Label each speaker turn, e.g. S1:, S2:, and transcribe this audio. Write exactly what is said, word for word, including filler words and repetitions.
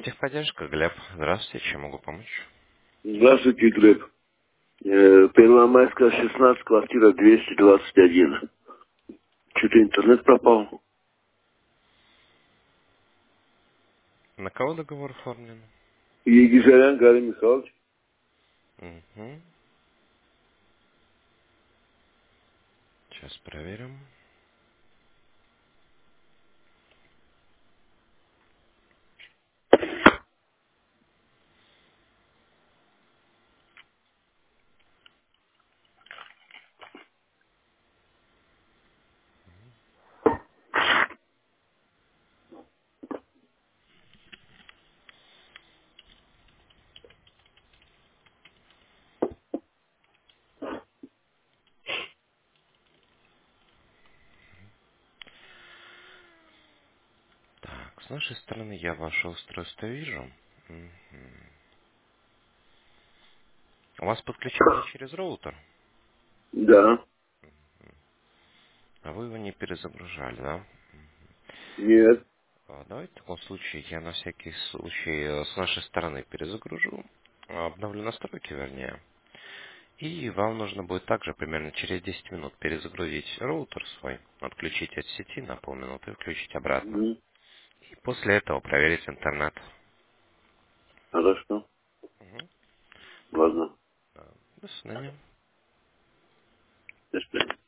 S1: Техподдержка, Глеб. Здравствуйте, чем могу помочь?
S2: Здравствуйте, Глеб. Э, Первомайская, шестнадцать, квартира двести двадцать один. Что-то интернет пропал.
S1: На кого договор оформлен?
S2: Егизарян Гарри Михайлович.
S1: Угу. Сейчас проверим. Так, с нашей стороны я ваше устройство вижу. Мгм. У вас подключение через роутер,
S2: Да.
S1: а вы его не перезагружали, да?
S2: Нет.
S1: А, Давайте в таком случае я на всякий случай э, с нашей стороны перезагружу, а, обновлю настройки, вернее. И вам нужно будет также примерно через десять минут перезагрузить роутер свой, отключить от сети на полминуты и включить обратно.
S2: Мгм.
S1: И после этого проверить интернет.
S2: Хорошо.
S1: Мгм.
S2: Ладно.
S1: Да. До свидания.
S2: До свидания.